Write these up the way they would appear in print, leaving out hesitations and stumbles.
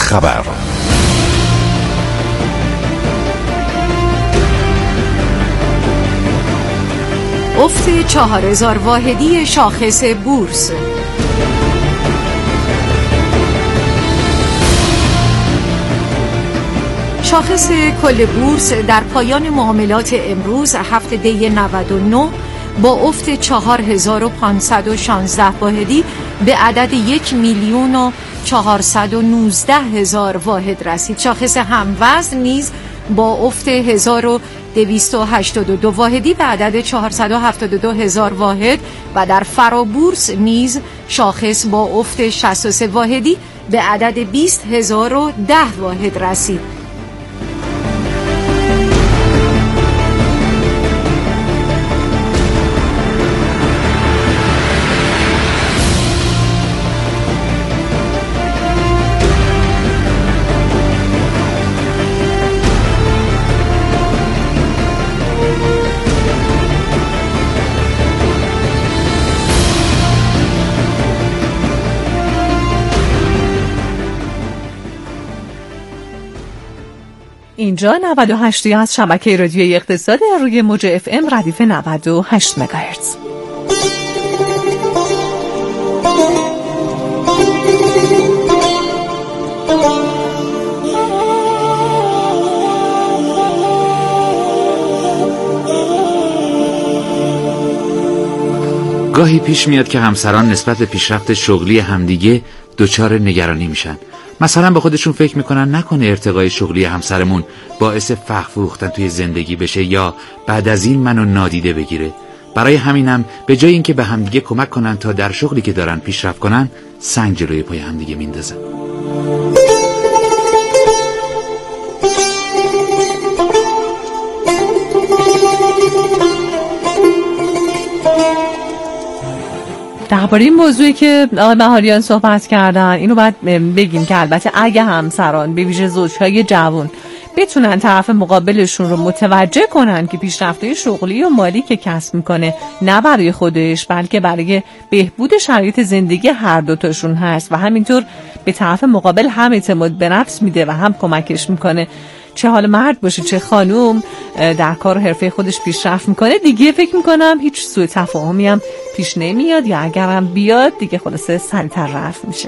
خبر. افت 4000 واحدی شاخص بورس. شاخص کل بورس در پایان معاملات امروز هفته دی 99 با افت 4516 واحدی به عدد 1,419,000 واحد رسید. شاخص هموزن نیز با افت 1282 واحدی به عدد 472,000 واحد و در فرابورس نیز شاخص با افت 63 واحدی به عدد 20,010 واحد رسید. اینجا 98 از شبکه رادیوی اقتصاد روی موج FM ردیف 98 مگاهرتز. گاهی پیش میاد که همسران نسبت به پیشرفت شغلی همدیگه دچار نگرانی میشن. مثلا به خودشون فکر میکنن نکنه ارتقای شغلی همسرمون باعث فخ فروختن توی زندگی بشه یا بعد از این منو نادیده بگیره. برای همینم به جای اینکه به همدیگه کمک کنن تا در شغلی که دارن پیشرفت کنن، سنگ جلوی پای همدیگه میندازن. درباره این موضوعی که آقای بهاریان صحبت کردن، اینو باید بگیم که البته اگه همسران به ویژه زوجهای جوان بتونن طرف مقابلشون رو متوجه کنن که پیشرفت‌های شغلی و مالی که کسب میکنه نه برای خودش بلکه برای بهبود شرایط زندگی هر دوتاشون هست و همینطور به طرف مقابل هم اعتماد به نفس میده و هم کمکش میکنه، چه حال مرد باشه چه خانوم در کار و حرفه خودش پیشرفت میکنه، دیگه فکر میکنم هیچ سوء تفاهمی هم پیش نمیاد یا اگرم بیاد دیگه خلاصه سریعتر رفع میشه.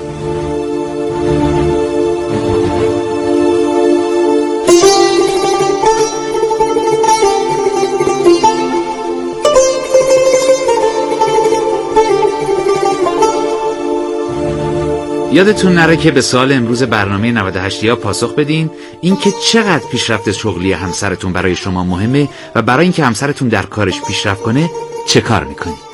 یادتون نره که به سوال امروز برنامه 98 ها پاسخ بدین اینکه چقدر پیشرفت شغلی همسرتون برای شما مهمه و برای اینکه همسرتون در کارش پیشرفت کنه چه کار میکنید؟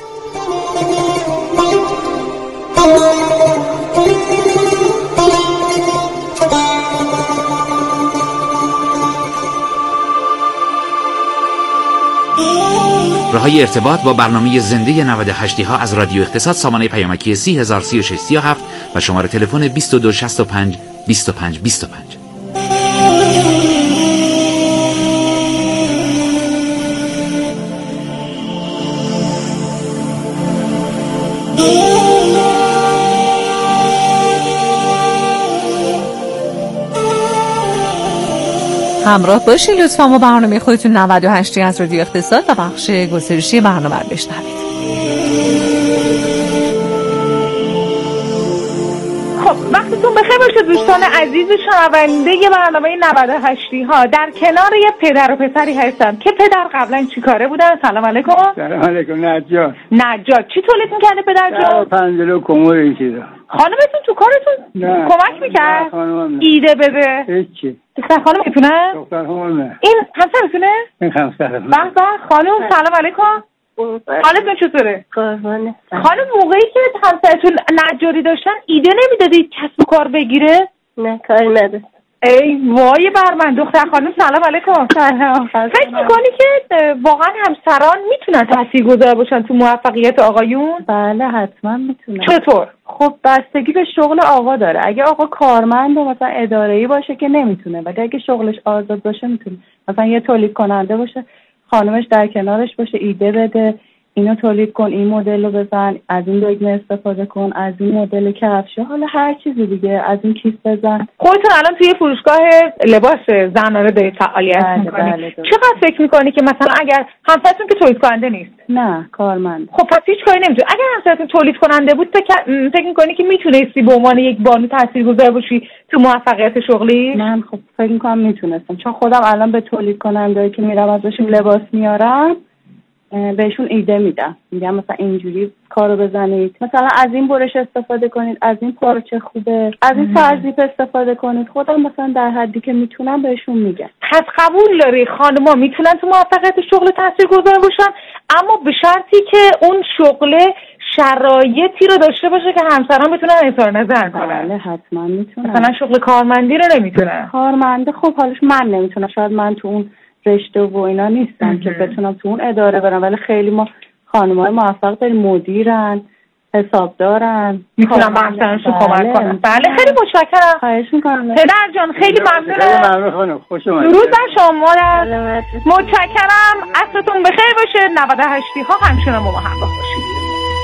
راههای ارتباط با برنامه زنده 98 ها از رادیو اقتصاد، سامانه پیامکی 303637 و شماره تلفن 2265 25 25. همراه باشید لطفاً با برنامه خودتون 98 از رادیو اقتصاد و بخش گزارشی برنامه رو بشنوید. خب وقتتون بخیر باشه دوستان عزیز شنونده برنامه 98 ها. در کنار یه پدر و پسری هستم که پدر قبلا چیکاره بودن. سلام علیکم. سلام علیکم. نجات چی تولید می‌کرده پدر جان؟ پنجره کمر این چیزا. خانمتون تو کارتون کمک می‌کرد؟ ایده بده. هیچی. دختر خانم میتونه؟ دختر خانم نه. این همسرتونه؟ این همسرم. بله خانم سلام علیکم. حالتون چطوره؟ قربانه. خانم موقعی که همسرتون نجاری داشتن ایده نمیدادید کسب و کار بگیره؟ نه کاری نداشت. ای وای بر من. دختر خانم سلام علیکم. سلام. فکر میکنی که واقعا همسران میتونن تاثیرگذار باشن تو موفقیت آقایون؟ بله حتما میتونن. چطور؟ خب بستگی به شغل آقا داره. اگه آقا کارمند و مثلا اداره‌ای باشه که نمیتونه، ولی اگه شغلش آزاد باشه میتونه. مثلا یه تولید کننده باشه، خانمش در کنارش باشه، ایده بده، اینو تولید کن، این مدل رو بزن، از این دگمه استفاده کن، از این مدل کفش، حالا هر چیزی دیگه، از این کیف بزن. خودتون الان توی فروشگاه لباس زنانه دارید فعالیت میکنید، چقدر فکر میکنی که مثلا اگر همسرتون که تولید کننده نیست؟ نه، کارمند. خب پس هیچ کاری نمیتونی. اگر همسرتون تولید کننده بود فکر میکنی که میتونستی به عنوان یک بانو تاثیرگذار باشی تو موفقیت شغلی؟ من خب فکر میکنم میتونستم، چون خودم الان به تولید کنندهایی که میرم ازشون لباس میارم بهشون ایده میدم، میگم مثلا اینجوری کارو بزنید، مثلا از این برش استفاده کنید، از این پارچه خوبه، از این فرزیپ استفاده کنید. خودم مثلا در حدی که میتونم بهشون میگم. پس قبول داری خانم‌ها میتونن تو موفقیت شغل تاثیرگذار باشن، اما به شرطی که اون شغل شرایطی رو داشته باشه که همسران بتونن اظهار نظر کنن. بله حتما میتونن. مثلا شغل کارمندی رو نمیتونن. کارمنده خب حالش من نمیتونم، شاید من تو اون رشته و اینا نیستم که بتونم تو اون اداره برم، ولی خیلی ما خانم‌های موفق داریم، مدیرن، حسابدارن، میتونم با همسرانشون کمک کنم. بله خیلی متشکرم. خواهش میکنم پدر جان خیلی ممنونم. خیلی ممنون خانم، خوش اومدید. درود بر شما مادر. متشکرم. عصرتون بخیر باشه. 98 ها همچنان با ما همراه باشید.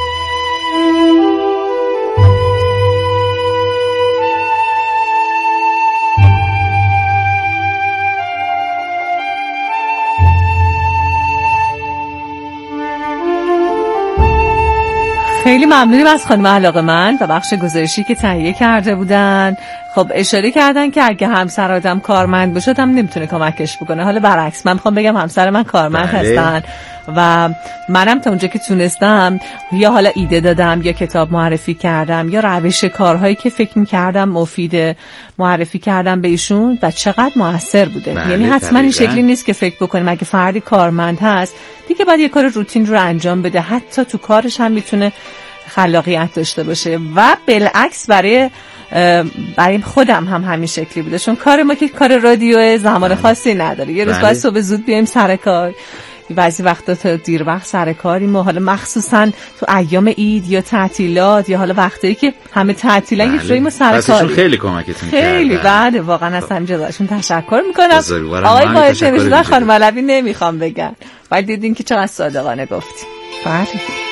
خیلی ممنونیم از خانم علاقه‌مند و بخش گزارشی که تهیه کرده بودن. خب اشاره کردن که اگه همسر آدم کارمند باشه آدم نمیتونه کمکش بکنه. حالا برعکس من میخوام بگم همسر من کارمند هستن و منم تا اونجا که تونستم یا حالا ایده دادم یا کتاب معرفی کردم یا روش کارهایی که فکر میکردم مفیده معرفی کردم به ایشون و چقدر موثر بوده. یعنی حتما این شکلی نیست که فکر بکنیم اگه فردی کارمند هست دیگه باید یه کار روتین رو انجام بده، حتی تو کارش هم میتونه خلاقیت داشته باشه و بالعکس برای خودم هم همین شکلی بوده، چون کار ما که کار رادیو زمان خاصی نداره. یه روز باید صبح زود بیایم سر کار، بعضی وقتا تا دیر وقت سر کاریم و حالا مخصوصا تو ایام عید یا تعطیلات یا حالا وقتی که همه تعطیلن یه جایی ما سر کاریم. خیلی کمکتون کردن. خیلی بعد واقعا از همینجا ازشون تشکر میکنم. آقای باعث نوشتن خانم علوی نمیخوام بگن، ولی دیدین که چقدر صادقانه گفتیم. بله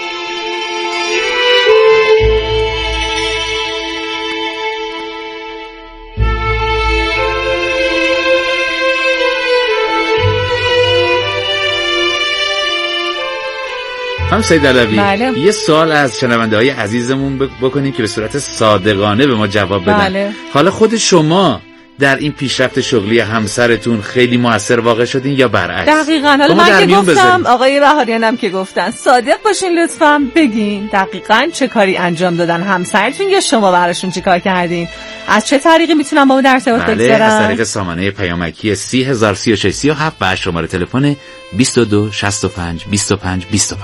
هم سید علوی یه سوال از شنونده‌های عزیزمون بکنیم که به صورت صادقانه به ما جواب بدن. حالا خود شما در این پیشرفت شغلی همسرتون خیلی موثر واقع شدین یا برعکس؟ دقیقاً. حالا من که گفتم آقای بهاریان هم که گفتن صادق باشین لطفاً بگین دقیقاً چه کاری انجام دادن همسرتون یا شما براشون چه کار کردین؟ از چه طریقی میتونم با ما در ارتباط بگذارم؟ از طریق سامانه پیامکی 3003637 و شماره تلفن 22 65 25 25.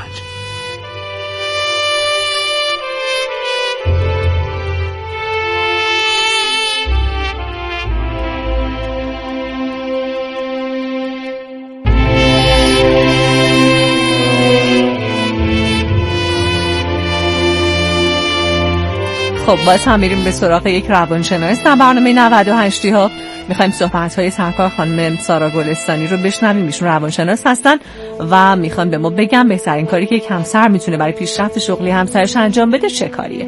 خب باز هم میریم به سراغ یک روانشناس در برنامه 98 ها. میخوایم صحبت‌های سرکار خانم سارا گلستانی رو بشنویم. ایشون روانشناس هستن و میخوام به ما بگم بهترین کاری که یک همسر میتونه برای پیشرفت شغلی همسرش انجام بده چه کاریه.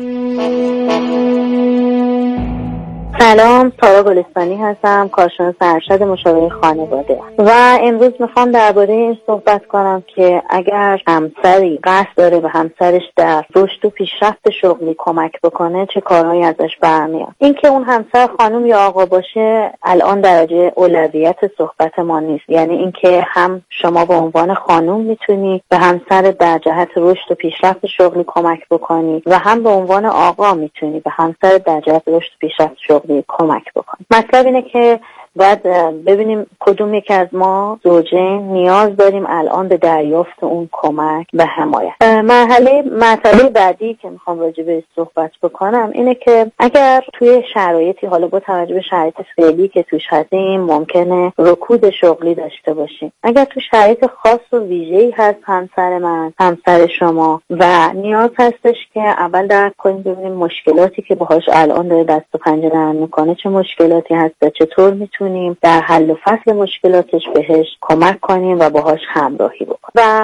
سلام، سارا گلستانی هستم، کارشناس ارشد مشاوره خانواده و امروز میخوام درباره این صحبت کنم که اگر همسری قصد داره به همسرش در رشد و پیشرفت شغلی کمک بکنه چه کارهایی ازش برمیاد. اینکه اون همسر خانم یا آقا باشه الان درجه اولویت صحبت ما نیست، یعنی اینکه هم شما به عنوان خانم میتونی به همسر در جهت رشد و پیشرفت شغلی کمک بکنی و هم به عنوان آقا میتونی به همسر در جهت رشد و پیشرفت شغلی کمک بکنیم. مطلب اینه که باید ببینیم کدوم یک از ما زوجین نیاز داریم الان به دریافت اون کمک و حمایت. مرحله بعدی که میخوام راجع بهش صحبت بکنم اینه که اگر توی شرایطی حالا با توجه به شرایط فعلی که توش هستیم ممکنه رکود شغلی داشته باشیم، اگر تو شرایط خاص و ویژه‌ای هست همسر شما و نیاز هستش که اول درک کنیم ببینیم مشکلاتی که باهاش الان داره دست و پنجه نرم میکنه چه مشکلاتی هست و چطور میتونیم در حل و فصل مشکلاتش بهش کمک کنیم و باهاش همراهی بکنیم. و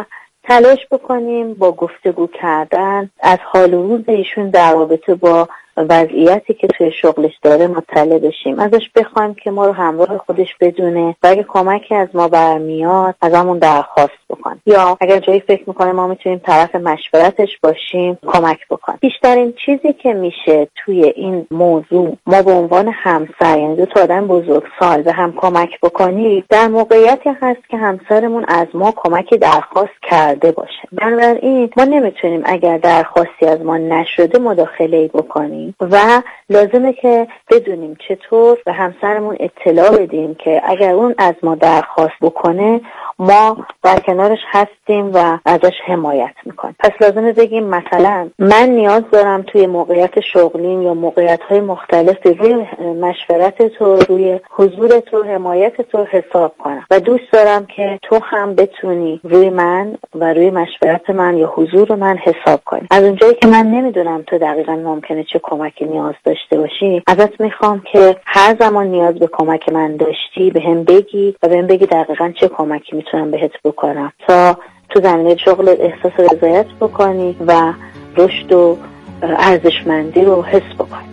تلاش بکنیم با گفتگو کردن از حال و روز ایشون در رابطه با وضعیتی که توی شغلش داره مطلع بشیم، ازش بخوایم که ما رو همراه خودش بدونه و اگه کمکی از ما برمیاد از همون درخواست بکنیم، یا اگر جایی فکر میکنه ما میتونیم طرف مشورتش باشیم کمک بکنیم. بیشترین چیزی که میشه توی این موضوع ما به عنوان همسر، یعنی دو تا آدم بزرگسال به هم کمک بکنیم، در موقعیتی هست که همسرمون از ما کمکی درخواست کرده باشه. بنابراین ما نمیتونیم اگر درخواستی از ما نشده مداخله‌ای بکنیم و لازمه که بدونیم چطور به همسرمون اطلاع بدیم که اگر اون از ما درخواست بکنه ما در کنارش هستیم و ازش حمایت میکنیم. پس لازمه بگیم مثلا من نیاز دارم توی موقعیت شغلیم یا موقعیت‌های مختلفی روی مشورت تو، روی حضور تو، حمایت تو حساب کنم و دوست دارم که تو هم بتونی روی من و روی مشورت من یا حضور من حساب کنی. از اونجایی که من نمیدونم تو دقیقاً ممکنه چه کمکی نیاز داشته باشی، ازت میخوام که هر زمان نیاز به کمک من داشتی بهم بگی و بهم بگی دقیقاً چه کمکی میتونم بهت بکنم تا تو زمینه شغل احساس رضایت بکنی و رشد و ارزشمندی رو حس بکنی.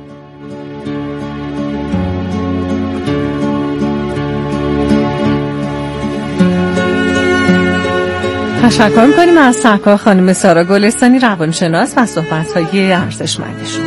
تشکر می‌کنیم از سرکار خانم سارا گلستانی، روانشناس و صحبت‌های ارزشمندشون.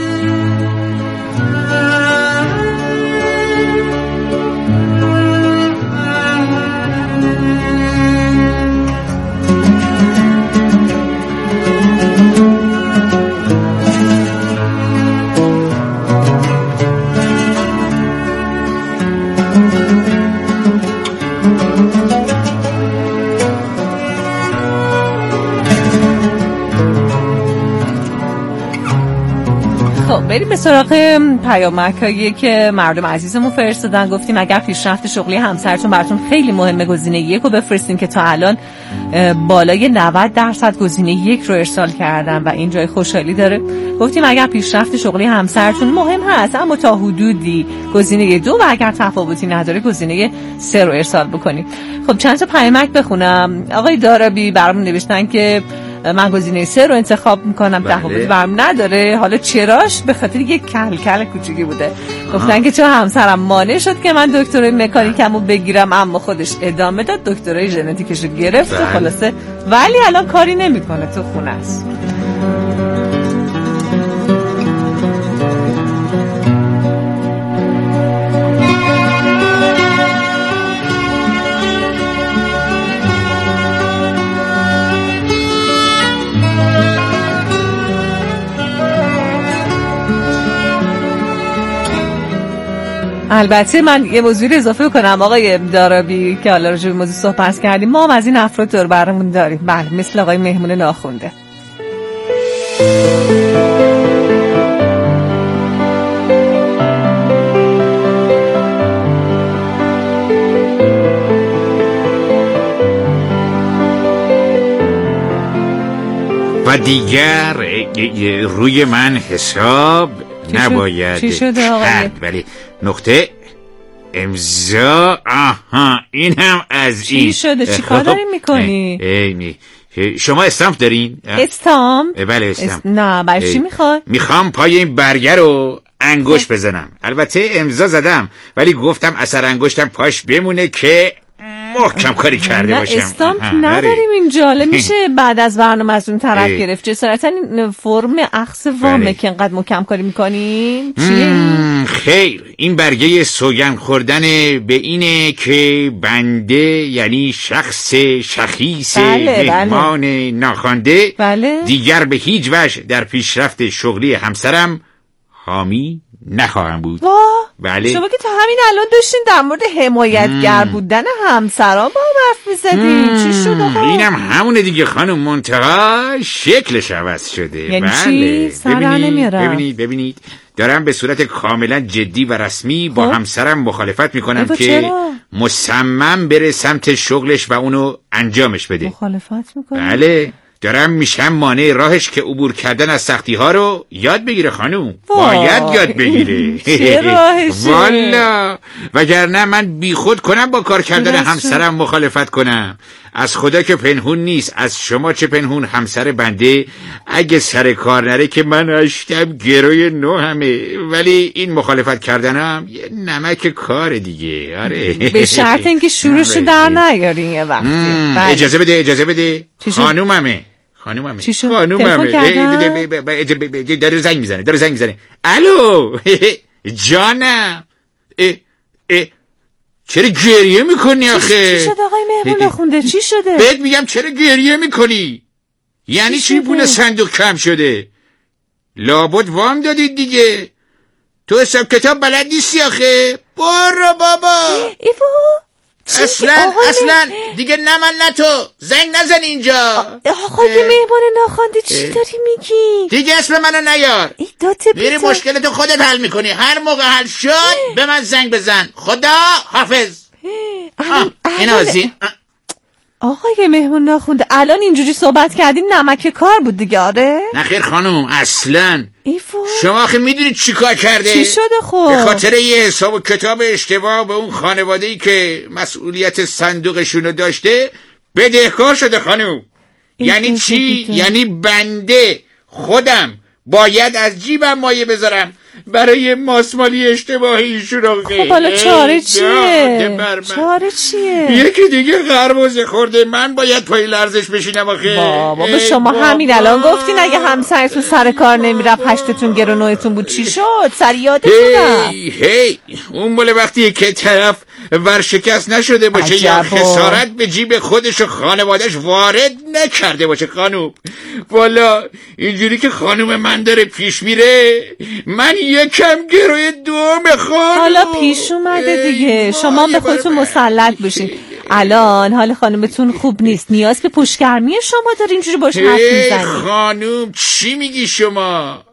بریم به سراغ پیامک‌هایی که مردم عزیزمون فرستادن. گفتیم اگر پیشرفت شغلی همسرتون براتون خیلی مهمه گزینه 1 رو بفرستین که تا الان بالای 90% گزینه 1 رو ارسال کردن و این جای خوشحالی داره. گفتیم اگر پیشرفت شغلی همسرتون مهم هست اما تا حدودی گزینه 2 و اگر تفاوتی نداره گزینه 3 رو ارسال بکنیم. خب چند تا پیامک بخونم. آقای دارابی برامون نوشتن که من گزینه 3 رو انتخاب میکنم، تفاوتی برام نداره. حالا چراش؟ به خاطر یک کلکل کوچیکی بوده. گفتن که چون همسرم مانع شد که من دکترای مکانیکمو بگیرم اما خودش ادامه داد دکترای ژنتیکشو گرفت و خلاصه ولی الان کاری نمیکنه، تو خونه است. البته من یه موضوعی اضافه کنم آقای دارابی که حالا راجع به موضوع صحبت کردیم، ما هم از این افراد دور برمون داریم. بله، مثل آقای مهمون ناخونده. و دیگر روی من حساب نباید چی شده آقای؟ ولی نقطه امضا. آها اینم از این. چی شده؟ چی کار داریم میکنی؟ شما استامپ دارین؟ استامپ؟ بله استامپ. نه برای چی میخوای؟ میخوام پای این برگر رو انگشت بزنم. البته امضا زدم ولی گفتم اثر انگشتم پاش بمونه که محکم کاری کرده باشم. استامپ نداریم اینجا. حالا میشه بعد از برنامه از اون طرف گرفت؟ جسارتا این فرم اخذ وامه که انقدر محکم کاری میکنین؟ خیر، این برگه سوگند خوردن به اینه که بنده یعنی شخص شخیص مهمان ناخوانده دیگر به هیچ وجه در پیشرفت شغلی همسرم حامی نخواهم بود. بله. شما که تا همین الان داشتین در مورد حمایتگر بودن همسران با هم حرف می‌زدین. چی شد آقا؟ اینم همونه دیگه خانم، منتها شکلش عوض شده. یعنی چی؟ ببینید دارم به صورت کاملا جدی و رسمی با همسرم مخالفت میکنم که مصمم بره سمت شغلش و اونو انجامش بده. مخالفت میکنی؟ بله، دارم میشم مانع راهش که عبور کردن از سختی ها رو یاد بگیره خانوم. باید یاد بگیره. چه راهشه؟ والا وگرنه من بی خود کنم با کار کردن همسرم مخالفت کنم. از خدا که پنهون نیست، از شما چه پنهون همسر بنده اگه سر کار نره که من اشتم گروی نو همه، ولی این مخالفت کردنم یه نمک کار دیگه. آره به شرط اینکه شورشو در نیارین یه وقتی. اجازه بده خانوممه. داره زنگ میزنه. الو جانم. چرا گریه میکنی آخه؟ چی شد آقای مهمون نخونده؟ چی شده؟ بهت میگم چرا گریه میکنی؟ یعنی چی پول صندوق کم شده؟ لابد وام دادید دیگه. تو حساب کتاب بلد نیستی آخه. برو بابا. اصلا دیگه نه من نه تو زنگ نزن اینجا. آقای مهمان ناخوانده چی داری میگی؟ دیگه اسم منو نیار. میری مشکلتو خودت حل میکنی. هر موقع حل شد به من زنگ بزن. خدا حافظ. اینا وزی. آقای مهمان ناخونده الان اینجوری صحبت کردیم نمک کار بود دیگه. آره نخیر خانم اصلا. شما آخه میدونید چی کار کرده؟ چی شده خب؟ به خاطر یه حساب و کتاب اشتباه به اون خانواده‌ای که مسئولیت صندوقشونو داشته بدهکار شده خانم. یعنی چی؟ یعنی بنده خودم باید از جیبم مایه بذارم برای ماسمالی اشتباهی ایشون. خب حالا چاره چیه؟ یکی دیگه خربوزه خورده، من باید پای لرزش بشینم آخه. بابا شما همین الان گفتین اگه همسرتون سر کار نمیرفت هشتتون گرونویتون بود چی شد؟ سر یادتون رفت. اون مال وقتی که طرف ورشکست نشده باشه یا خسارت به جیب خودش و خانوادش وارد نکرده باشه خانوم. والا اینجوری که خانوم من داره پیش میره من یکم گروی دوم خانوم. حالا پیش اومده دیگه، شما به خودتون مسلط بشین. الان حال خانومتون خوب نیست، نیاز به پشتگرمی شما داره اینجوری باش حرف میزنی. خانوم چی میگی شما؟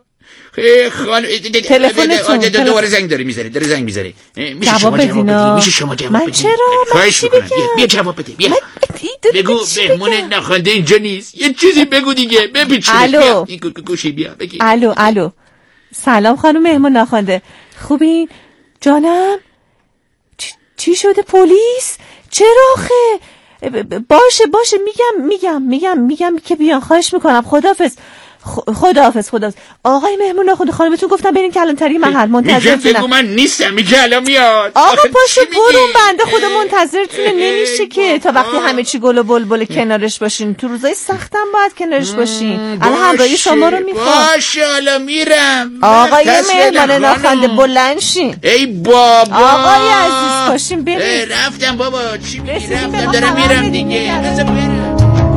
تلفنتون دوباره زنگ داره میزنه. میشه جواب بدینا؟ میشه شما جواب من بدین؟ چرا؟ خواهش میکنم بیا جواب بده. بیا بگو مهمون نخوانده اینجا نیست، یه چیزی بگو دیگه بپیچونه. گوشی بیا بگی. الو سلام خانم مهمون نخوانده، خوبین؟ جانم چی شده؟ پلیس؟ چرا آخه؟ باشه میگم که بیان. خواهش میکنم. خداحافظ. آقای مهمون ناخونده خانمتون گفتم برین کلانتری محل منتظرتونم. میگم بگو من نیستم، میگه الان میاد. آقا پاشو برون، بنده خدا منتظرتونه. نمیشه که تا وقتی همه چی گل و بلبل کنارش باشین. تو روزای سختم باید کنارش باشین. الان همراهی شما رو میخوام. باشه الان میرم. آقای مهمون ناخونده بلند شین. ای بابا آقای عزیز پاشین بریم. رفتم بابا. چی میگی؟ رفتم دارم میرم دیگه. بذار برم.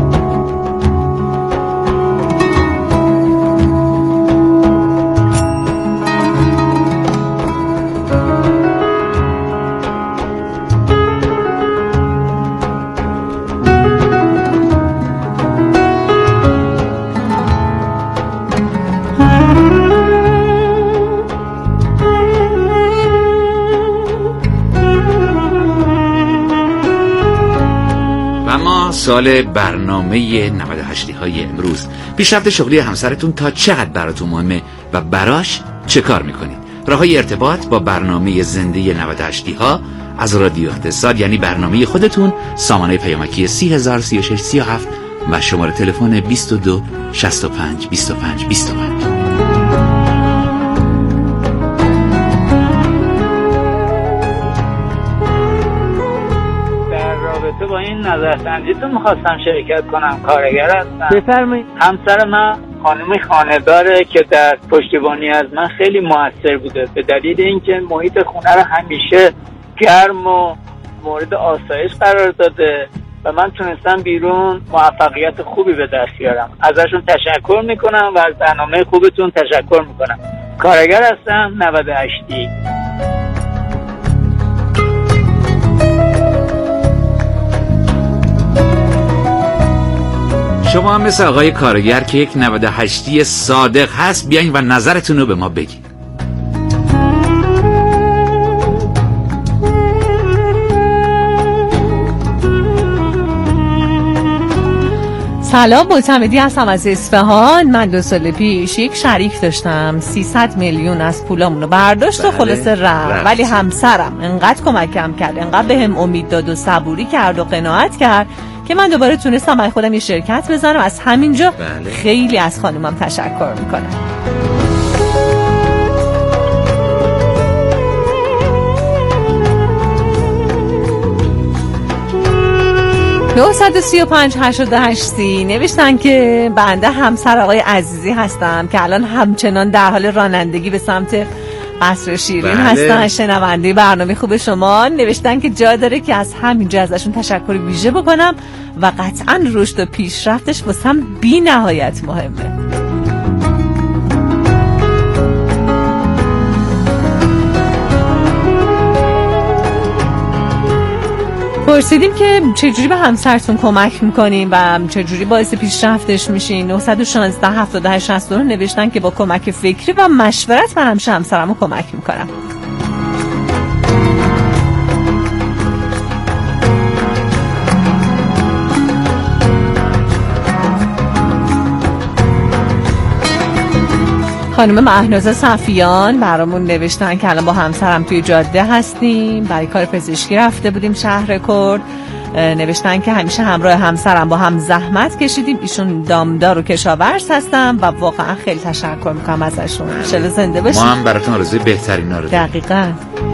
سال برنامه 98 های امروز، پیشرفت شغلی همسرتون تا چقدر براتون مهمه و براش چه کار میکنید؟ راههای ارتباط با برنامه زنده 98 ها از رادیو اقتصاد، یعنی برنامه خودتون، سامانه پیامکی 303637 و شماره تلفن 22 65 25 25. با این نظرسنجیتون میخواستم شرکت کنم. کارگر هستم. بفرمایید. همسر من خانم خانه‌داره که در پشتیبانی از من خیلی موثر بوده، به دلیل اینکه محیط خونه رو همیشه گرم و مورد آسایش قرار داده و من تونستم بیرون موفقیت خوبی به دست بیارم. ازشون تشکر میکنم و از برنامه خوبتون تشکر میکنم. کارگر هستم 98. شما هم مثل آقای کارگر که یک 98 صادق هست بیاین و نظرتون رو به ما بگین. سلام، معتمدی هستم از اصفهان. من 2 سال پیش یک شریک داشتم، 300 میلیون از پولامونو برداشت و خلاصه رفت. ولی همسرم انقدر کمکم کرد، انقدر بهم امید داد و صبوری کرد و قناعت کرد که من دوباره تونستم برای خودم یه شرکت بزنم. از همینجا خیلی از خانومم تشکر میکنم. 935-88 نوشتن که بنده همسر آقای عزیزی هستم که الان همچنان در حال رانندگی به سمت قصر شیرین هستن. شنونده برنامه خوب شما. نوشتن که جا داره که از همینجا ازشون تشکر ویژه بکنم و قطعا رشد و پیشرفتش واسم بی نهایت مهمه. پرسیدیم که چجوری به همسرتون کمک میکنیم و چجوری باعث پیشرفتش میشین. 916-78-69 نوشتن که با کمک فکری و مشورت من همیشه همسرمو کمک میکنم. خانم مهناز صفیان برامون نوشتن که الان با همسرم توی جاده هستیم، برای کار پزشکی رفته بودیم شهر کرد. نوشتن که همیشه همراه همسرم با هم زحمت کشیدیم، ایشون دامدار و کشاورز هستن و واقعا خیلی تشکر میکنم ازشون. انشالله زنده باشید. ما هم براتون آرزوی بهترینا رو داریم. دقیقاً.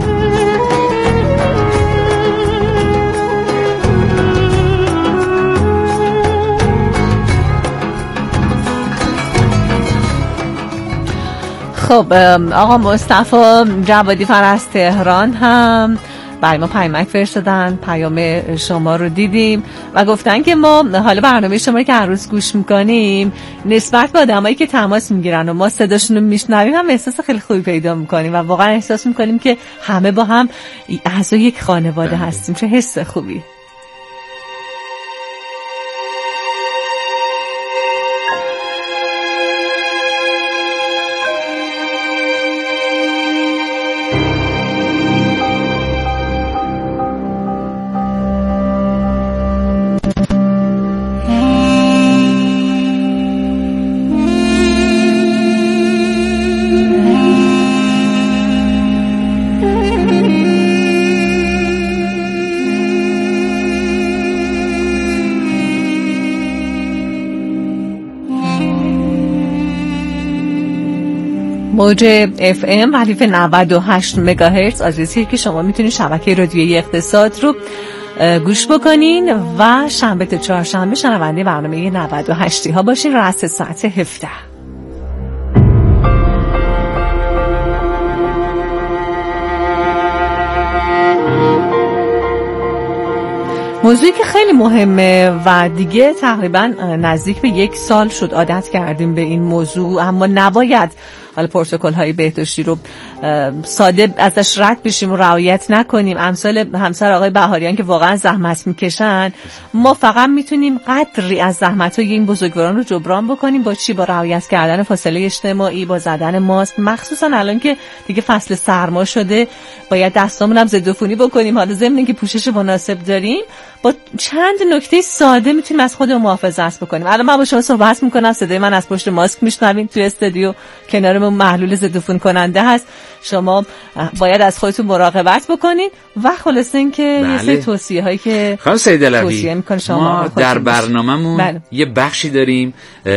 خب آقا مصطفی جوادی فر از تهران هم برای ما پیامک فرستادن. پیام شما رو دیدیم و گفتن که ما حالا برنامه شما رو که هر روز گوش میکنیم نسبت به آدمایی که تماس میگیرن و ما صداشون رو میشنویم هم احساس خیلی خوبی پیدا میکنیم و واقعا احساس میکنیم که همه با هم اعضای یک خانواده هستیم. چه حس خوبی. موج FM ردیف 98 مگاهرتز آدرسیه که شما میتونید شبکه رادیویی اقتصاد رو گوش بکنین و شنبه تا چهارشنبه شنونده برنامه 98 ها باشین رأس ساعت 17. موضوعی که خیلی مهمه و دیگه تقریبا نزدیک به 1 سال شد عادت کردیم به این موضوع، اما نباید حالا پروتکل های بهداشتی رو ساده ازش رد بشیم و رعایت نکنیم. امثال همسر آقای بهاریان که واقعا زحمت میکشن، ما فقط میتونیم قدری از زحمت های این بزرگواران رو جبران بکنیم. با چی؟ با رعایت کردن فاصله اجتماعی، با زدن ماسک، مخصوصا الان که دیگه فصل سرما شده باید دستامون هم ضد عفونی بکنیم. حالا ضمن اینکه پوشش مناسب داریم، با چند نکته ساده میتونیم از خودمون محافظت بکنیم. الان من با شما صحبت میکنم، صدای من از پشت ماسک میشنوین. توی استودیو کنارمون محلول ضد عفونی کننده هست. شما باید از خودتون مراقبت بکنین و خلاصه اینکه یه سری توصیه هایی که خانم سید علوی ما در برنامه‌مون یه بخشی داریم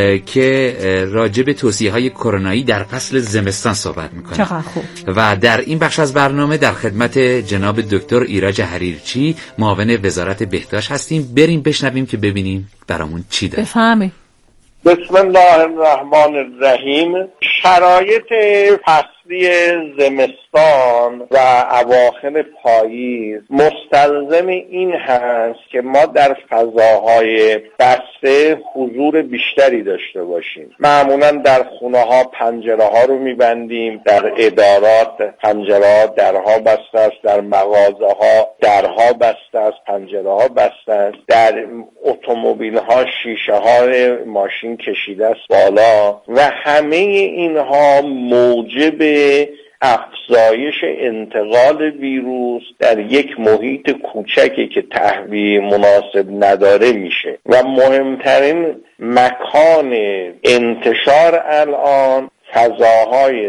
که راجع به توصیه های کرونایی در فصل زمستان صحبت میکنه. چقدر خوب. و در این بخش از برنامه در خدمت جناب دکتر ایرج حریرچی معاون وزارت بهداشت هستیم. بریم بشنویم که ببینیم برامون چی داره. بفهمید. بسم الله الرحمن الرحیم. شرایط فصلی زمستان و اواخر پاییز مستلزم این هست که ما در فضاهای بسته حضور بیشتری داشته باشیم. معمولا در خونه ها پنجره ها رو میبندیم، در ادارات پنجره ها درها بسته است، در مغازه ها درها بسته است، پنجره ها بسته است، در اتومبیل ها شیشه های ماشین کشیده است بالا و همه اینها موجب افزایش انتقال ویروس در یک محیط کوچکی که تهویه مناسب نداره میشه و مهمترین مکان انتشار الان فضاهای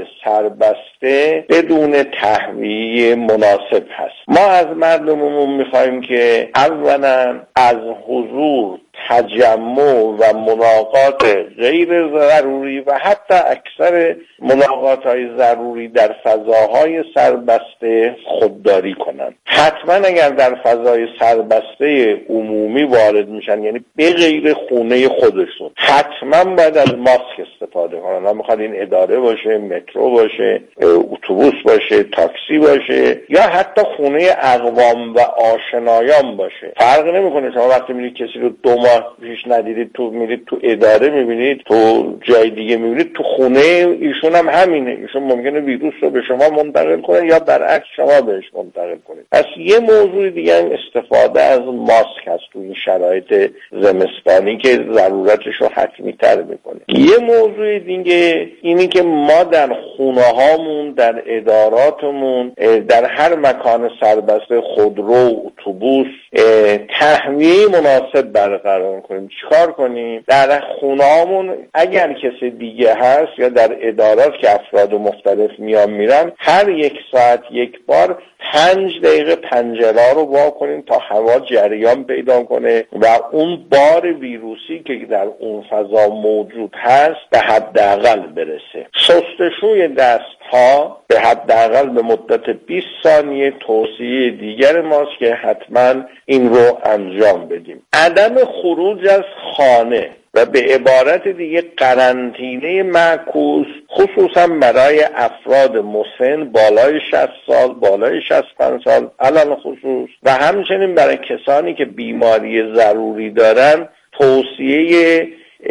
سربسته بدون تهویه مناسب هست. ما از مردممون میخوایم که اولا از حضور، تجمع و ملاقات غیر ضروری و حتی اکثر ملاقات‌های ضروری در فضاهای سربسته خودداری کنند. حتما اگر در فضای سربسته عمومی وارد میشن، یعنی به غیر خونه خودشون، حتما باید از ماسک استفاده کنن. میخواد این اداره باشه، مترو باشه، اتوبوس باشه، تاکسی باشه، یا حتی خونه اقوام و آشنایان باشه. فرق نمیکنه. شما وقتی میرید کسی رو 2 ماه پیش ندیدید، تو میرید تو اداره میبینید، تو جای دیگه میبینید، تو خونه ایشون هم همینه. ایشون ممکنه ویروس رو به شما منتقل کنه یا برعکس شما بهش منتقل کنید. پس یه موضوع دیگه هم استفاده از ماسک هست تو این شرایط زمستانی که ضرورتش رو حتمی تر میکنه. یه موضوع دیگه اینی که ما در خونه هامون، در اداراتمون، در هر مکان سربسته، خودرو، اتوبوس، تهویه مناسب برقرار کنیم. چیکار کنیم؟ در خونه‌هامون اگر کسی دیگه هست یا در ادارات که افراد مختلف میرن، هر 1 ساعت 1 بار 5 دقیقه پنجره رو وا کنیم تا هوا جریان پیدا کنه و اون بار ویروسی که در اون فضا موجود هست به حداقل برسه. شستشوی دست‌ها به حداقل به مدت 20 ثانیه توصیه دیگر ماست که حتما این رو انجام بدیم. عدم خروج از خانه و به عبارت دیگه قرنطینه معکوس، خصوصا برای افراد مسن بالای 60 سال، بالای 65 سال علل خصوص، و همچنین برای کسانی که بیماری ضروری دارن، توصیه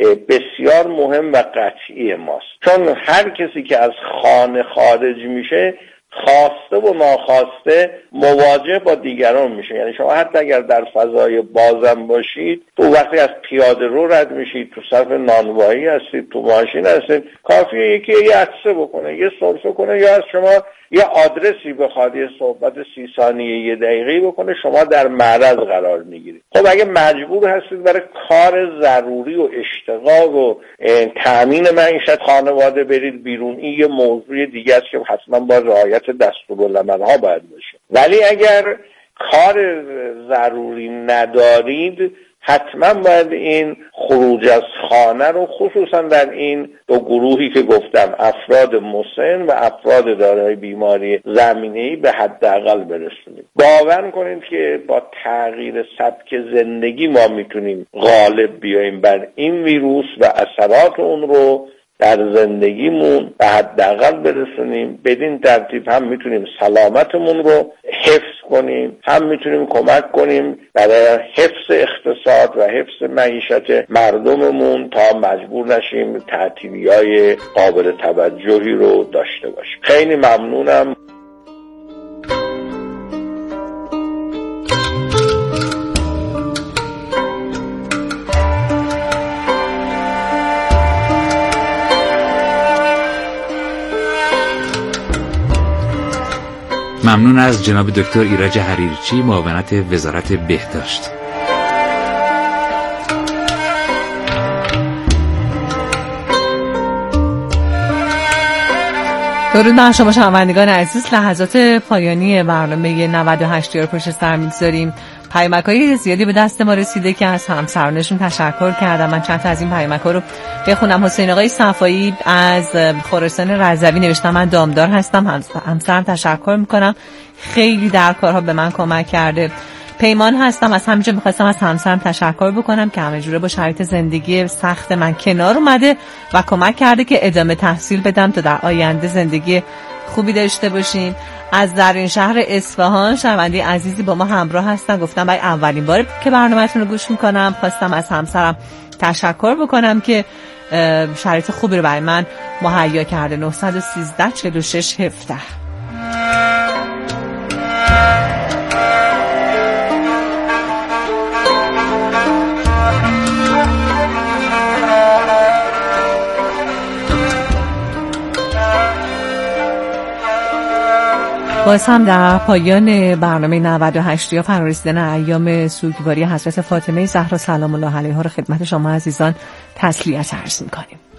بسیار مهم و قطعی ماست. چون هر کسی که از خانه خارج میشه، خواسته و ناخواسته مواجه با دیگران میشه. یعنی شما حتی اگر در فضای بازم باشید، تو وقتی از پیاده رو رد میشید، تو صف نانوایی هستید، تو ماشین هستید، کافیه یکی یه عطسه بکنه، یه سرفه کنه، یا از شما یه آدرسی بخواد، یه صحبت 30 ثانیه 1 دقیقه‌ای بکنه، شما در معرض قرار میگیرید. خب اگه مجبور هستید برای کار ضروری و اشتغال و تأمین معیشت خانواده برید بیرون، این یه موضوع دیگه است که حتما با رعایت دستورالعمل‌ها باید باشه. ولی اگر کار ضروری ندارید، حتما باید این خروج از خانه رو خصوصا در این 2 گروهی که گفتم، افراد مسن و افراد دارای بیماری زمینه‌ای، به حداقل برسونیم. باور کنید که با تغییر سبک زندگی ما میتونیم غالب بیاییم بر این ویروس و اثرات اون رو در زندگیمون به حداقل برسونیم. بدین ترتیب هم میتونیم سلامتمون رو حفظ کنیم، هم میتونیم کمک کنیم برای حفظ اقتصاد و حفظ معیشت مردممون تا مجبور نشیم تعطیلی‌های قابل توجهی رو داشته باشیم. خیلی ممنونم. ممنون از جناب دکتر ایرج حریرچی، معاونت وزارت بهداشت. درود بر شما شنوندگان عزیز. لحظات پایانی برنامه 98 رو پشت سر می‌گذاریم. پیامک‌های زیادی به دست ما رسیده که از همسرانشون تشکر کردم. من چند تا از این پیامک‌ها رو بخونم. حسین آقای صفایی از خراسان رضوی نوشتم: من دامدار هستم، همسرم تشکر میکنم، خیلی در کارها به من کمک کرده. پیمان هستم، از همینجا میخواستم از همسرم تشکر بکنم که همه جوره با شرایط زندگی سخت من کنار اومده و کمک کرده که ادامه تحصیل بدم تا در آینده زندگی خوبی داشته باشیم. از زرین شهر اصفهان شنونده عزیزی با ما همراه هستن، گفتم برای اولین بار که برنامه‌تون رو گوش میکنم، خواستم از همسرم تشکر بکنم که شرایط خوبی رو برای من مهیا کرده. 913 46 17. باز هم در پایان برنامه 98 یا فرارسیدن ایام سوگواری حضرت فاطمه زهرا سلام الله علیها رو خدمت شما عزیزان تسلیت عرض می‌کنیم.